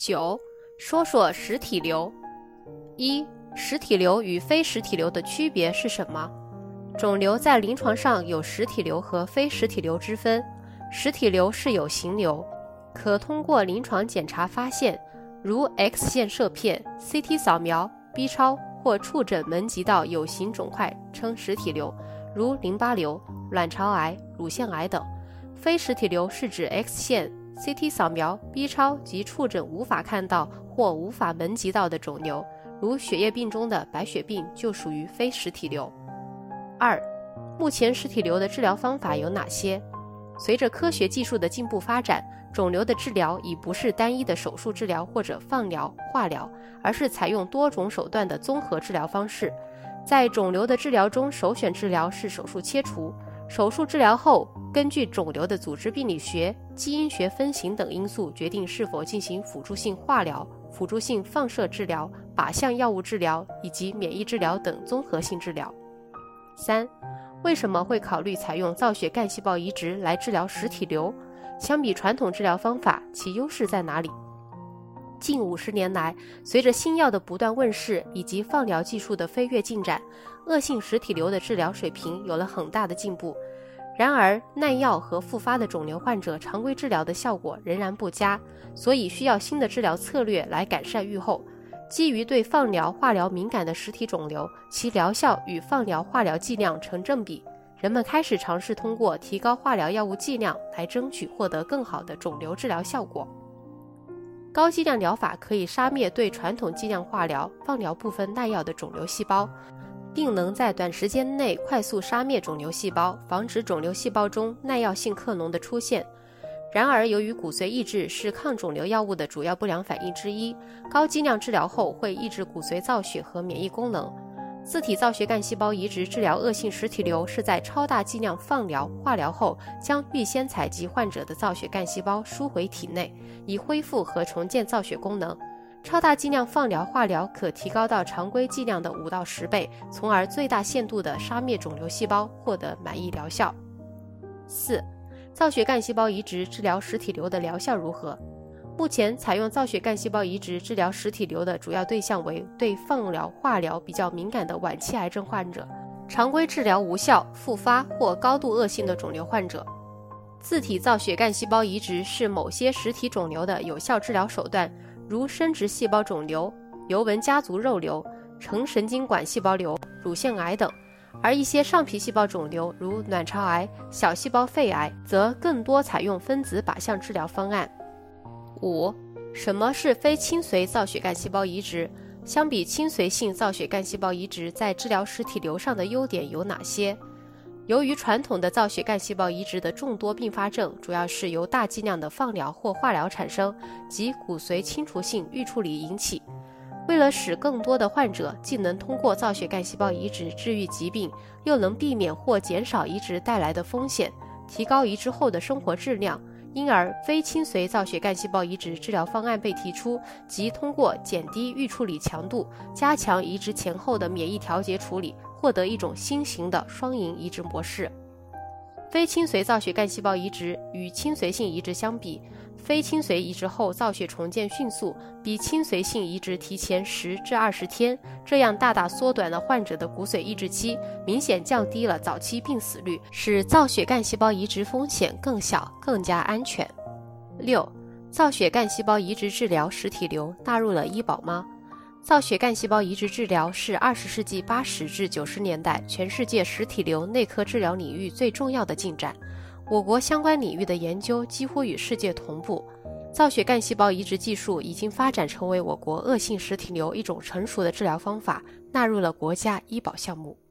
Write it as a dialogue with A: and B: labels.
A: 9. 说说实体瘤。1. 实体瘤与非实体瘤的区别是什么？肿瘤在临床上有实体瘤和非实体瘤之分。实体瘤是有形瘤，可通过临床检查发现，如 X 线摄片、CT 扫描、B 超或触诊门及到有形肿块称实体瘤，如淋巴瘤、卵巢癌、乳腺癌等。非实体瘤是指 X 线、CT 扫描、B 超及触诊无法看到或无法门及到的肿瘤，如血液病中的白血病就属于非实体瘤。2. 目前实体瘤的治疗方法有哪些？随着科学技术的进步发展，肿瘤的治疗已不是单一的手术治疗或者放疗、化疗，而是采用多种手段的综合治疗方式。在肿瘤的治疗中，首选治疗是手术切除。手术治疗后，根据肿瘤的组织病理学、基因学分型等因素，决定是否进行辅助性化疗、辅助性放射治疗、靶向药物治疗以及免疫治疗等综合性治疗。3. 为什么会考虑采用造血干细胞移植来治疗实体瘤？相比传统治疗方法，其优势在哪里？近50年来，随着新药的不断问世以及放疗技术的飞跃进展，恶性实体瘤的治疗水平有了很大的进步。然而，耐药和复发的肿瘤患者常规治疗的效果仍然不佳，所以需要新的治疗策略来改善预后。基于对放疗、化疗敏感的实体肿瘤，其疗效与放疗、化疗剂量成正比。人们开始尝试通过提高化疗药物剂量来争取获得更好的肿瘤治疗效果。高剂量疗法可以杀灭对传统剂量化疗、放疗部分耐药的肿瘤细胞，并能在短时间内快速杀灭肿瘤细胞，防止肿瘤细胞中耐药性克隆的出现。然而，由于骨髓抑制是抗肿瘤药物的主要不良反应之一，高剂量治疗后会抑制骨髓造血和免疫功能。自体造血干细胞移植治疗恶性实体瘤是在超大剂量放疗、化疗后，将预先采集患者的造血干细胞输回体内，以恢复和重建造血功能。超大剂量放疗、化疗可提高到常规剂量的5到10倍，从而最大限度地杀灭肿瘤细胞，获得满意疗效。4. 造血干细胞移植治疗实体瘤的疗效如何？目前采用造血干细胞移植治疗实体瘤的主要对象为对放疗、化疗比较敏感的晚期癌症患者，常规治疗无效、复发或高度恶性的肿瘤患者。自体造血干细胞移植是某些实体肿瘤的有效治疗手段，如生殖细胞肿瘤、尤文家族肉瘤、成神经管细胞瘤、乳腺癌等。而一些上皮细胞肿瘤，如卵巢癌、小细胞肺癌，则更多采用分子靶向治疗方案。5. 什么是非亲随造血干细胞移植？相比亲随性造血干细胞移植，在治疗实体瘤上的优点有哪些？由于传统的造血干细胞移植的众多并发症主要是由大剂量的放疗或化疗产生，及骨髓侵除性预处理引起。为了使更多的患者既能通过造血干细胞移植治愈疾病，又能避免或减少移植带来的风险，提高移植后的生活质量，因而非亲随造血干细胞移植治疗方案被提出，即通过减低预处理强度，加强移植前后的免疫调节处理，获得一种新型的双赢移植模式。非亲随造血干细胞移植与亲随性移植相比，非亲随移植后造血重建迅速，比亲随性移植提前10至20天，这样大大缩短了患者的骨髓抑制期，明显降低了早期病死率，使造血干细胞移植风险更小，更加安全。6. 造血干细胞移植治疗实体瘤纳入了医保吗？造血干细胞移植治疗是20世纪80至90年代全世界实体瘤内科治疗领域最重要的进展。我国相关领域的研究几乎与世界同步。造血干细胞移植技术已经发展成为我国恶性实体瘤一种成熟的治疗方法，纳入了国家医保项目。